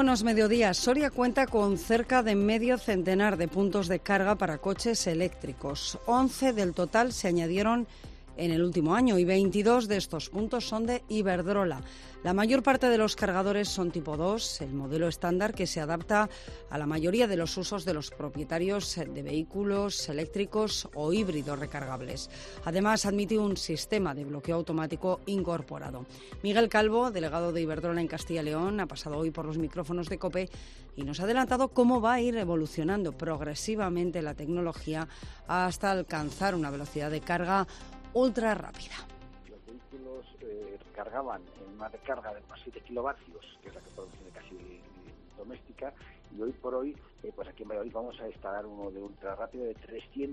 buenos mediodías. Soria cuenta con cerca de medio centenar de puntos de carga para coches eléctricos. 11 del total se añadieron en el último año y 22 de estos puntos son de Iberdrola. La mayor parte de los cargadores son tipo 2, el modelo estándar que se adapta a la mayoría de los usos de los propietarios de vehículos eléctricos o híbridos recargables. Además, admite un sistema de bloqueo automático incorporado. Miguel Calvo, delegado de Iberdrola en Castilla y León, ha pasado hoy por los micrófonos de COPE y nos ha adelantado cómo va a ir evolucionando progresivamente la tecnología hasta alcanzar una velocidad de carga ultra rápida. Los vehículos cargaban en una recarga de unos 7 kilovatios, que es la que produce casi doméstica, y hoy por hoy, pues aquí en Valladolid vamos a instalar uno de ultra rápido de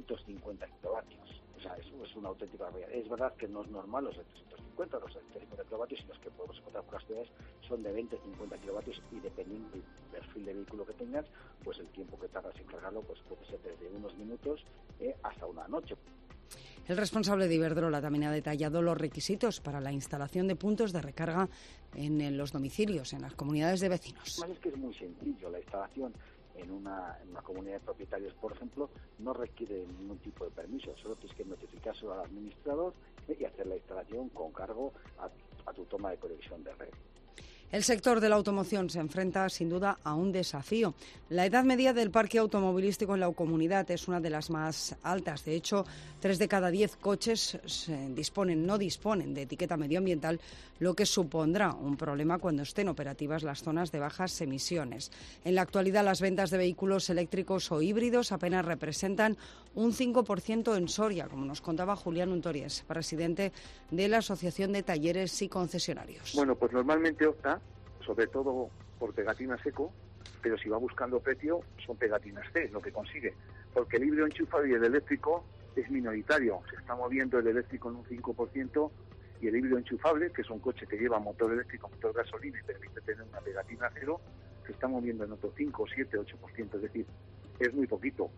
350 kilovatios. O sea, eso es una auténtica barbaridad. Es verdad que no es normal los de 350, los de 350 kilovatios, y los que podemos encontrar por las ciudades son de 20-50 kilovatios, y dependiendo del perfil de vehículo que tengas, pues el tiempo que tardas en cargarlo pues puede ser desde unos minutos hasta una noche. El responsable de Iberdrola también ha detallado los requisitos para la instalación de puntos de recarga en los domicilios, en las comunidades de vecinos. Además es que es muy sencillo. La instalación en una comunidad de propietarios, por ejemplo, no requiere ningún tipo de permiso. Solo tienes que notificárselo al administrador y hacer la instalación con cargo a tu toma de conexión de red. El sector de la automoción se enfrenta sin duda a un desafío. La edad media del parque automovilístico en la comunidad es una de las más altas. De hecho, 3 de cada 10 coches no disponen de etiqueta medioambiental, lo que supondrá un problema cuando estén operativas las zonas de bajas emisiones. En la actualidad, las ventas de vehículos eléctricos o híbridos apenas representan un 5% en Soria, como nos contaba Julián Untories, presidente de la Asociación de Talleres y Concesionarios. Bueno, pues normalmente opta sobre todo por pegatina seco, pero si va buscando precio, son pegatinas C, lo que consigue. Porque el híbrido enchufable y el eléctrico es minoritario. Se está moviendo el eléctrico en un 5% y el híbrido enchufable, que es un coche que lleva motor eléctrico, motor gasolina y permite tener una pegatina cero, se está moviendo en otro 5, 7, 8%. Es decir, es muy poquito.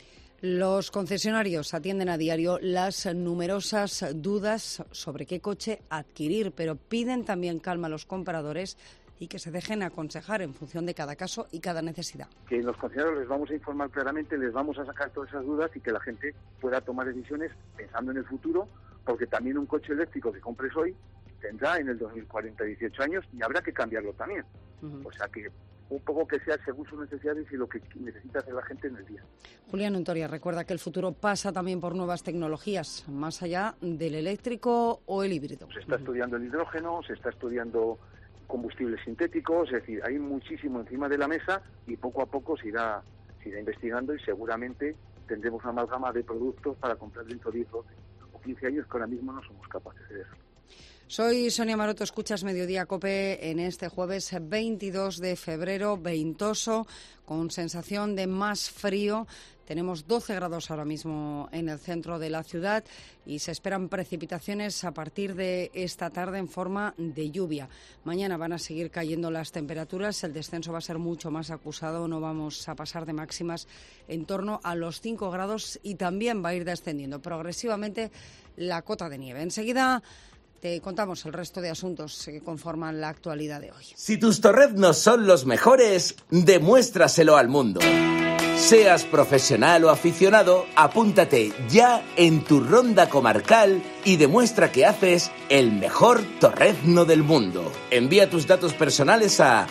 Los concesionarios atienden a diario las numerosas dudas sobre qué coche adquirir, pero piden también calma a los compradores y que se dejen aconsejar en función de cada caso y cada necesidad. Que los concesionarios les vamos a informar claramente, les vamos a sacar todas esas dudas y que la gente pueda tomar decisiones pensando en el futuro, porque también un coche eléctrico que compres hoy tendrá en el 2040 18 años y habrá que cambiarlo también. O sea que un poco que sea según sus necesidades y lo que necesita hacer la gente en el día. Julián Untories recuerda que el futuro pasa también por nuevas tecnologías, más allá del eléctrico o el híbrido. Se está estudiando el hidrógeno, se está estudiando combustibles sintéticos, es decir, hay muchísimo encima de la mesa y poco a poco se irá investigando y seguramente tendremos una amalgama de productos para comprar dentro de 10, 12 o 15 años que ahora mismo no somos capaces de eso. Soy Sonia Maroto, escuchas Mediodía COPE en este jueves 22 de febrero, ventoso, con sensación de más frío. Tenemos 12 grados ahora mismo en el centro de la ciudad y se esperan precipitaciones a partir de esta tarde en forma de lluvia. Mañana van a seguir cayendo las temperaturas, el descenso va a ser mucho más acusado, no vamos a pasar de máximas en torno a los 5 grados y también va a ir descendiendo progresivamente la cota de nieve. Enseguida te contamos el resto de asuntos que conforman la actualidad de hoy. Si tus torreznos son los mejores, demuéstraselo al mundo. Seas profesional o aficionado, apúntate ya en tu ronda comarcal y demuestra que haces el mejor torrezno del mundo. Envía tus datos personales a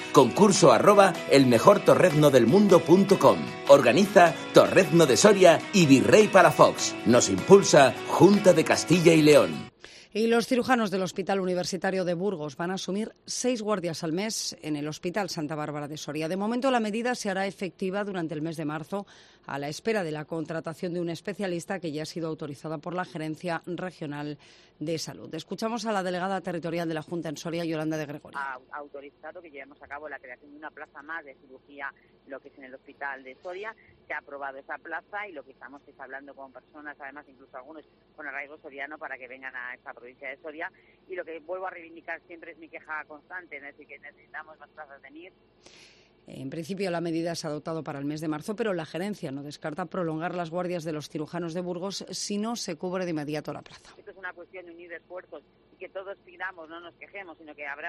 concurso@elmejortorreznodelmundo.com. Organiza Torrezno de Soria y Virrey Palafox. Nos impulsa Junta de Castilla y León. Y los cirujanos del Hospital Universitario de Burgos van a asumir 6 guardias al mes en el Hospital Santa Bárbara de Soria. De momento, la medida se hará efectiva durante el mes de marzo, a la espera de la contratación de un especialista que ya ha sido autorizada por la Gerencia Regional de Salud. Escuchamos a la delegada territorial de la Junta en Soria, Yolanda de Gregorio. Ha autorizado que llevemos a cabo la creación de una plaza más de cirugía, lo que es en el Hospital de Soria. Se ha aprobado esa plaza y lo que estamos es hablando con personas, además incluso algunos con arraigo soriano, para que vengan a esta provincia de Soria. Y lo que vuelvo a reivindicar siempre es mi queja constante, es decir, que necesitamos más plazas de MIR. En principio, la medida se ha adoptado para el mes de marzo, pero la gerencia no descarta prolongar las guardias de los cirujanos de Burgos si no se cubre de inmediato la plaza. Esto es una cuestión de unir esfuerzos y que todos pidamos, no nos quejemos, sino que abramos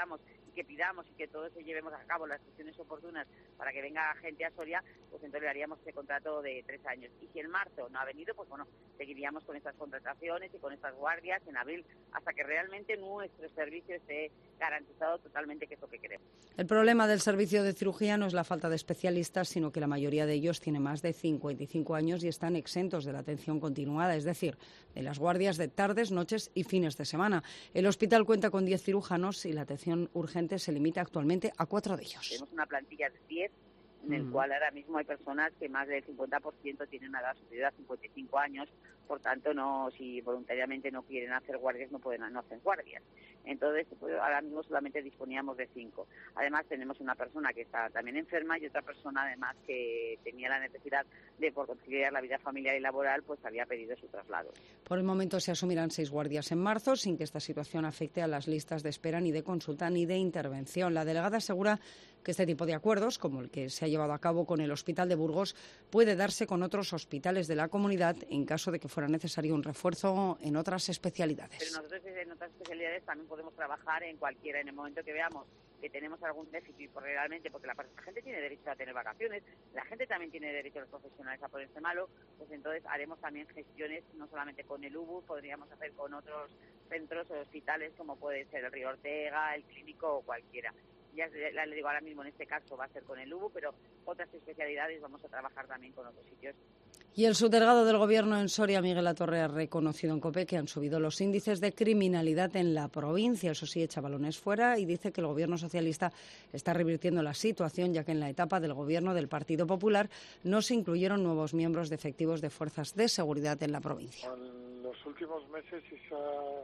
que pidamos y que todos llevemos a cabo las acciones oportunas para que venga gente a Soria, pues entonces le haríamos ese contrato de 3 años. Y si en marzo no ha venido, pues bueno, seguiríamos con estas contrataciones y con estas guardias en abril, hasta que realmente nuestro servicio esté garantizado totalmente, que es lo que queremos. El problema del servicio de cirugía no es la falta de especialistas, sino que la mayoría de ellos tienen más de 55 años y están exentos de la atención continuada, es decir, de las guardias de tardes, noches y fines de semana. El hospital cuenta con 10 cirujanos y la atención urgente se limita actualmente a 4 de ellos. Tenemos una plantilla de 10, en el cual ahora mismo hay personas que más del 50% tienen una edad superior a 55 años, por tanto, si voluntariamente no quieren hacer guardias, no hacen guardias. Entonces, pues, ahora mismo solamente disponíamos de 5. Además, tenemos una persona que está también enferma y otra persona, además, que tenía la necesidad de, por conciliar la vida familiar y laboral, pues había pedido su traslado. Por el momento se asumirán 6 guardias en marzo, sin que esta situación afecte a las listas de espera ni de consulta ni de intervención. La delegada asegura que este tipo de acuerdos, como el que se ha llevado a cabo con el Hospital de Burgos, puede darse con otros hospitales de la comunidad en caso de que fuera necesario un refuerzo en otras especialidades. Pero nosotros en otras especialidades también podemos trabajar en cualquiera, en el momento que veamos que tenemos algún déficit, porque la gente tiene derecho a tener vacaciones, la gente también tiene derecho, los profesionales, a ponerse malo, pues entonces haremos también gestiones, no solamente con el UBU, podríamos hacer con otros centros o hospitales, como puede ser el Río Ortega, el Clínico o cualquiera. Ya le digo, ahora mismo en este caso va a ser con el UBU, pero otras especialidades vamos a trabajar también con otros sitios. Y el subdelegado del Gobierno en Soria, Miguel Latorre, ha reconocido en COPE que han subido los índices de criminalidad en la provincia. Eso sí, echa balones fuera y dice que el Gobierno socialista está revirtiendo la situación, ya que en la etapa del Gobierno del Partido Popular no se incluyeron nuevos miembros de efectivos de fuerzas de seguridad en la provincia. En los últimos meses se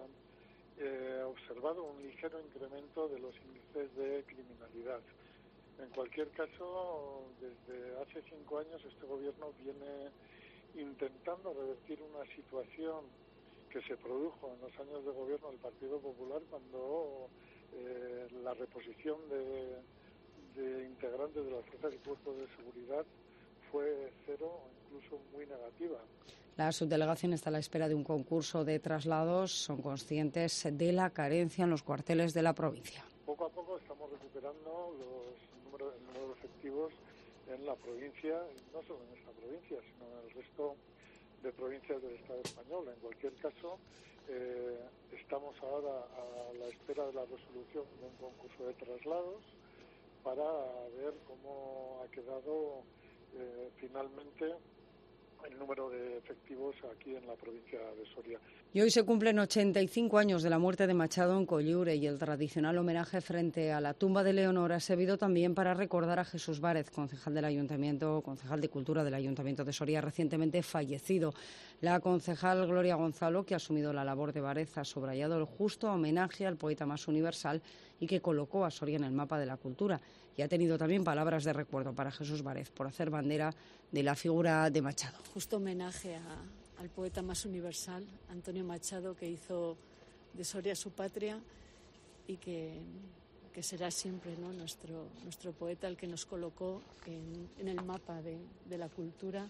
ha observado un ligero incremento de los índices de criminalidad. En cualquier caso, desde hace 5 años este Gobierno viene intentando revertir una situación que se produjo en los años de gobierno del Partido Popular cuando la reposición de integrantes de las fuerzas y cuerpos de seguridad fue cero o incluso muy negativa. La subdelegación está a la espera de un concurso de traslados. Son conscientes de la carencia en los cuarteles de la provincia. Poco a poco estamos recuperando el número de efectivos en la provincia, y no solo en esta provincia, sino en el resto de provincias del Estado español. En cualquier caso, estamos ahora a la espera de la resolución de un concurso de traslados para ver cómo ha quedado finalmente el número de efectivos aquí en la provincia de Soria. Y hoy se cumplen 85 años de la muerte de Machado en Collure, y el tradicional homenaje frente a la tumba de Leonor ha servido también para recordar a Jesús Várez, concejal de Cultura del Ayuntamiento de Soria, recientemente fallecido. La concejal Gloria Gonzalo, que ha asumido la labor de Várez, ha subrayado el justo homenaje al poeta más universal y que colocó a Soria en el mapa de la cultura. Y ha tenido también palabras de recuerdo para Jesús Várez por hacer bandera de la figura de Machado. Justo homenaje al poeta más universal, Antonio Machado, que hizo de Soria su patria y que será siempre, ¿no?, nuestro poeta, el que nos colocó en el mapa de la cultura.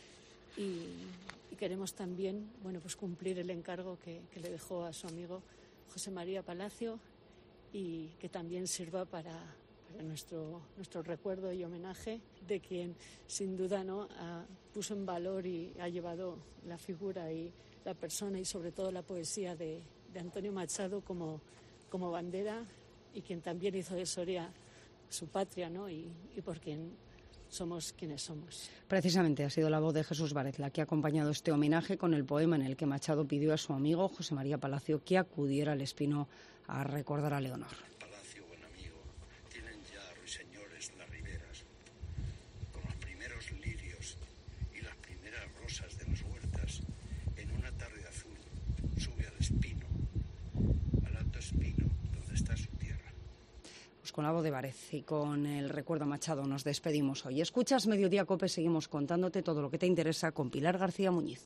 Y queremos también, pues cumplir el encargo que le dejó a su amigo José María Palacio, y que también sirva para nuestro recuerdo y homenaje de quien sin duda puso en valor y ha llevado la figura y la persona y sobre todo la poesía de Antonio Machado como bandera, y quien también hizo de Soria su patria, ¿no?, y por quien somos quienes somos. Precisamente ha sido la voz de Jesús Várez la que ha acompañado este homenaje con el poema en el que Machado pidió a su amigo José María Palacio que acudiera al Espino a recordar a Leonor. Palacio, buen amigo, tienen ya ruiseñores las riberas, con los primeros lirios y las primeras rosas de las huertas. En una tarde azul sube al Espino, al Alto Espino, donde está su tierra. Pues con la voz de Várez y con el recuerdo a Machado nos despedimos hoy. Escuchas Mediodía COPE, seguimos contándote todo lo que te interesa con Pilar García Muñiz.